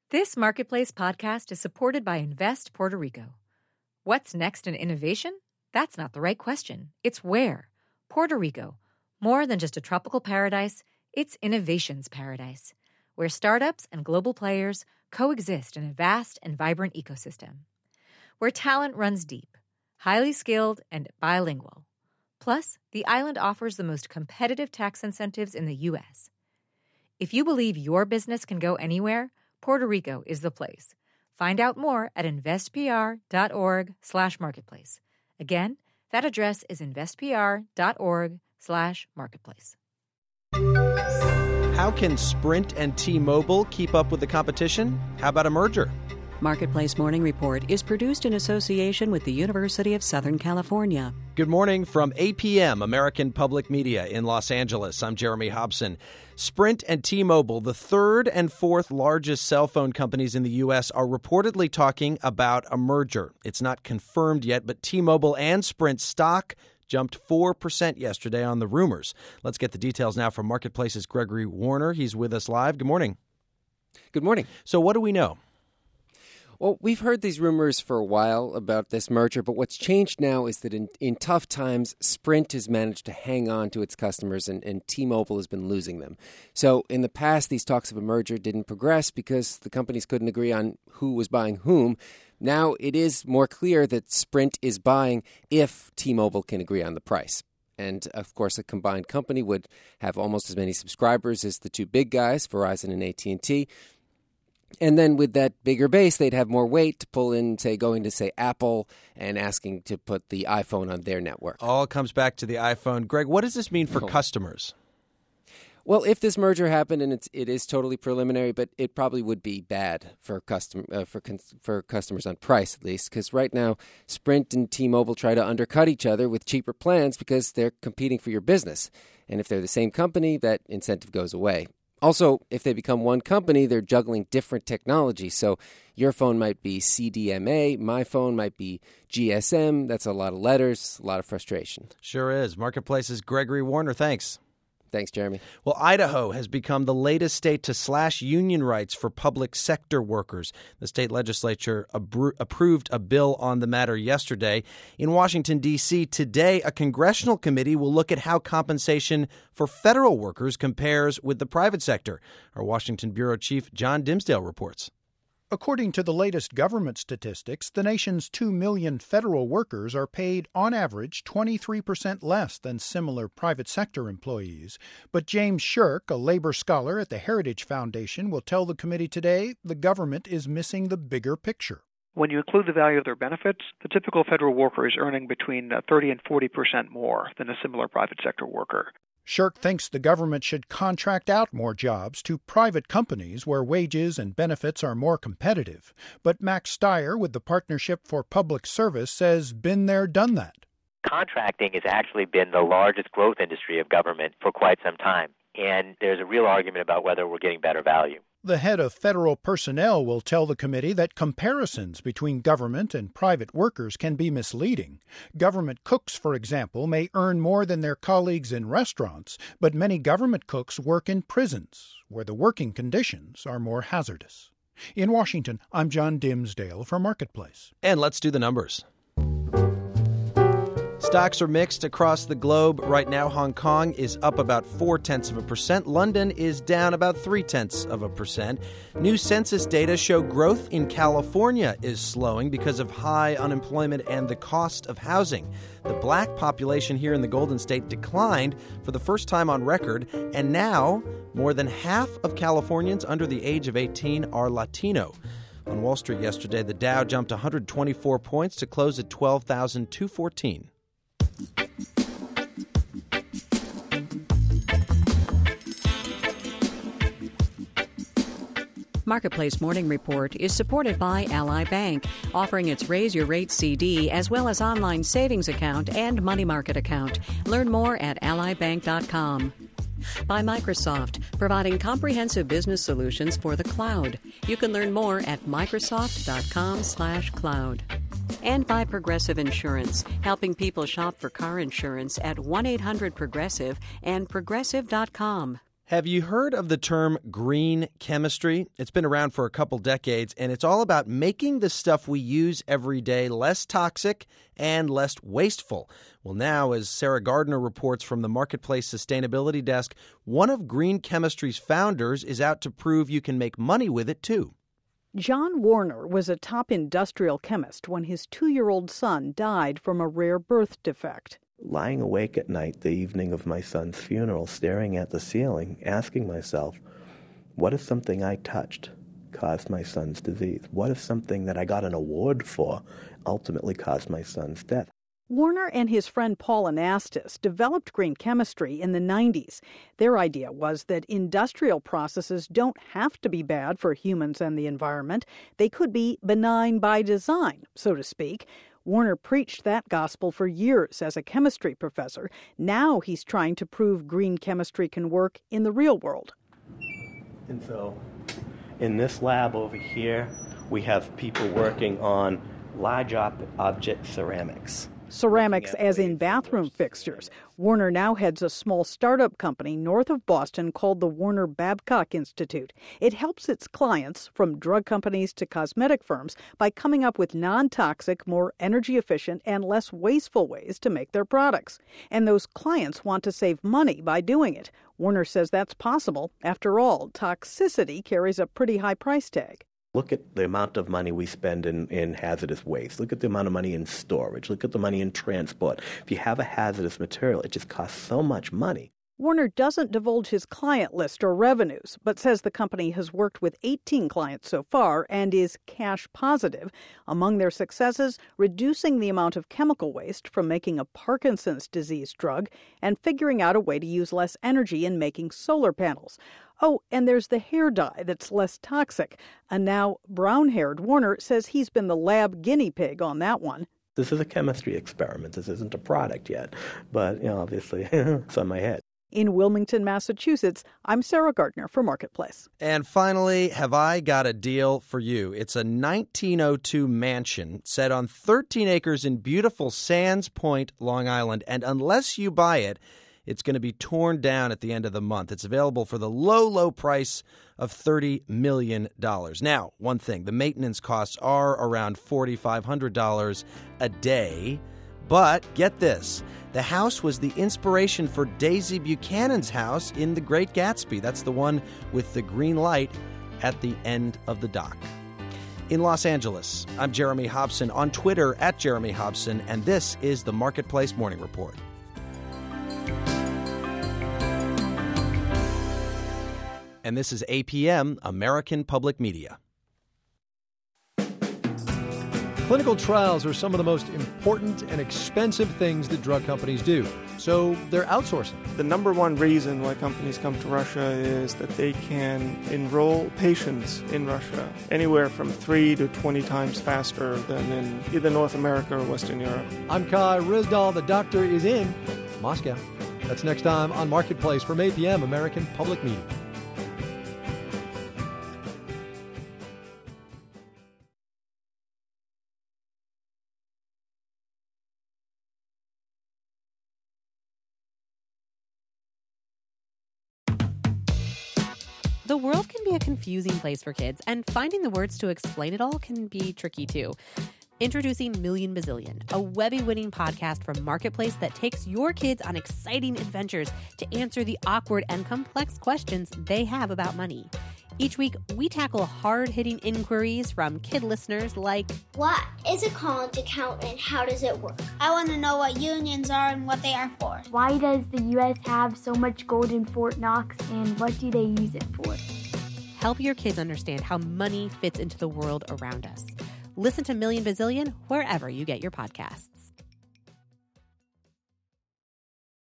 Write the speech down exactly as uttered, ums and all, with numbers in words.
This Marketplace podcast is supported by Invest Puerto Rico. What's next in innovation? That's not the right question. It's where. Puerto Rico. More than just a tropical paradise, it's innovation's paradise, where startups and global players coexist in a vast and vibrant ecosystem. Where talent runs deep, highly skilled, and bilingual. Plus, the island offers the most competitive tax incentives in the U S. If you believe your business can go anywhere, Puerto Rico is the place. Find out more at investpr.org slash marketplace. Again, that address is investpr.org slash marketplace. How can Sprint and T-Mobile keep up with the competition? How about a merger? Marketplace Morning Report is produced in association with the University of Southern California. Good morning from A P M, American Public Media in Los Angeles. I'm Jeremy Hobson. Sprint and T-Mobile, the third and fourth largest cell phone companies in the U S, are reportedly talking about a merger. It's not confirmed yet, but T-Mobile and Sprint stock jumped four percent yesterday on the rumors. Let's get the details now from Marketplace's Gregory Warner. He's with us live. Good morning. Good morning. So what do we know? Well, we've heard these rumors for a while about this merger, but what's changed now is that in, in tough times, Sprint has managed to hang on to its customers and, and T-Mobile has been losing them. So in the past, these talks of a merger didn't progress because the companies couldn't agree on who was buying whom. Now it is more clear that Sprint is buying if T-Mobile can agree on the price. And, of course, a combined company would have almost as many subscribers as the two big guys, Verizon and A T and T. And then with that bigger base, they'd have more weight to pull in, say, going to, say, Apple and asking to put the iPhone on their network. All comes back to the iPhone. Greg, what does this mean for oh. customers? Well, if this merger happened, and it's it is totally preliminary, but it probably would be bad for custom uh, for for customers on price at least, because right now Sprint and T-Mobile try to undercut each other with cheaper plans because they're competing for your business, and if they're the same company, that incentive goes away. Also, if they become one company, they're juggling different technology. So your phone might be C D M A, my phone might be G S M. That's a lot of letters, a lot of frustration. Sure is. Marketplace's Gregory Warner. Thanks. Thanks, Jeremy. Well, Idaho has become the latest state to slash union rights for public sector workers. The state legislature abro- approved a bill on the matter yesterday. In Washington, D C, today, a congressional committee will look at how compensation for federal workers compares with the private sector. Our Washington bureau chief, John Dimsdale, reports. According to the latest government statistics, the nation's two million federal workers are paid, on average, twenty-three percent less than similar private sector employees. But James Shirk, a labor scholar at the Heritage Foundation, will tell the committee today the government is missing the bigger picture. When you include the value of their benefits, the typical federal worker is earning between thirty and forty percent more than a similar private sector worker. Shirk thinks the government should contract out more jobs to private companies where wages and benefits are more competitive. But Max Steyer with the Partnership for Public Service says been there, done that. Contracting has actually been the largest growth industry of government for quite some time, and there's a real argument about whether we're getting better value. The head of federal personnel will tell the committee that comparisons between government and private workers can be misleading. Government cooks, for example, may earn more than their colleagues in restaurants, but many government cooks work in prisons, where the working conditions are more hazardous. In Washington, I'm John Dimsdale for Marketplace. And let's do the numbers. Stocks are mixed across the globe. Right now, Hong Kong is up about four-tenths of a percent. London is down about three-tenths of a percent. New census data show growth in California is slowing because of high unemployment and the cost of housing. The black population here in the Golden State declined for the first time on record, and now more than half of Californians under the age of eighteen are Latino. On Wall Street yesterday, the Dow jumped one hundred twenty-four points to close at twelve thousand two hundred fourteen. Marketplace Morning Report is supported by Ally Bank, offering its Raise Your Rate C D as well as online savings account and money market account. Learn more at ally bank dot com. By Microsoft, providing comprehensive business solutions for the cloud. You can learn more at microsoft dot com slash cloud. And by Progressive Insurance, helping people shop for car insurance at one eight hundred progressive and progressive dot com. Have you heard of the term green chemistry? It's been around for a couple decades, and it's all about making the stuff we use every day less toxic and less wasteful. Well, now, as Sarah Gardner reports from the Marketplace Sustainability Desk, one of green chemistry's founders is out to prove you can make money with it, too. John Warner was a top industrial chemist when his two-year-old son died from a rare birth defect. Lying awake at night the evening of my son's funeral, staring at the ceiling, asking myself, what if something I touched caused my son's disease? What if something that I got an award for ultimately caused my son's death? Warner and his friend Paul Anastas developed green chemistry in the nineties. Their idea was that industrial processes don't have to be bad for humans and the environment. They could be benign by design, so to speak. Warner preached that gospel for years as a chemistry professor. Now he's trying to prove green chemistry can work in the real world. And so in this lab over here, we have people working on large ob- object ceramics. Ceramics as in bathroom fixtures. Warner now heads a small startup company north of Boston called the Warner Babcock Institute. It helps its clients, from drug companies to cosmetic firms, by coming up with non-toxic, more energy-efficient, and less wasteful ways to make their products. And those clients want to save money by doing it. Warner says that's possible. After all, toxicity carries a pretty high price tag. Look at the amount of money we spend in, in hazardous waste. Look at the amount of money in storage. Look at the money in transport. If you have a hazardous material, it just costs so much money. Warner doesn't divulge his client list or revenues, but says the company has worked with eighteen clients so far and is cash positive. Among their successes, reducing the amount of chemical waste from making a Parkinson's disease drug and figuring out a way to use less energy in making solar panels. Oh, and there's the hair dye that's less toxic. A now brown-haired Warner says he's been the lab guinea pig on that one. This is a chemistry experiment. This isn't a product yet, but you know, obviously it's on my head. In Wilmington, Massachusetts, I'm Sarah Gardner for Marketplace. And finally, have I got a deal for you? It's a nineteen oh two mansion set on thirteen acres in beautiful Sands Point, Long Island. And unless you buy it, it's going to be torn down at the end of the month. It's available for the low, low price of thirty million dollars. Now, one thing, the maintenance costs are around four thousand five hundred dollars a day. But get this, the house was the inspiration for Daisy Buchanan's house in The Great Gatsby. That's the one with the green light at the end of the dock. In Los Angeles, I'm Jeremy Hobson, on Twitter at Jeremy Hobson, and this is the Marketplace Morning Report. And this is A P M, American Public Media. Clinical trials are some of the most important and expensive things that drug companies do, so they're outsourcing. The number one reason why companies come to Russia is that they can enroll patients in Russia anywhere from three to twenty times faster than in either North America or Western Europe. I'm Kai Ryssdal. The doctor is in Moscow. That's next time on Marketplace from A P M, American Public Media. The world can be a confusing place for kids, and finding the words to explain it all can be tricky too. Introducing Million Bazillion, a Webby-winning podcast from Marketplace that takes your kids on exciting adventures to answer the awkward and complex questions they have about money. Each week, we tackle hard-hitting inquiries from kid listeners like, what is a college account and how does it work? I want to know what unions are and what they are for. Why does the U S have so much gold in Fort Knox and what do they use it for? Help your kids understand how money fits into the world around us. Listen to Million Bazillion wherever you get your podcasts.